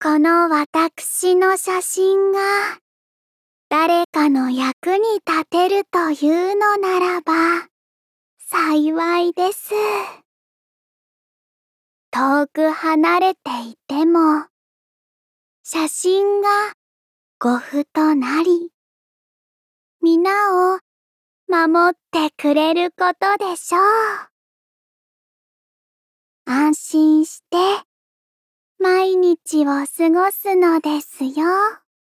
この私の写真が誰かの役に立てるというのならば幸いです。遠く離れていても写真が護符となり、皆を守ってくれることでしょう。安心して毎日を過ごすのですよ。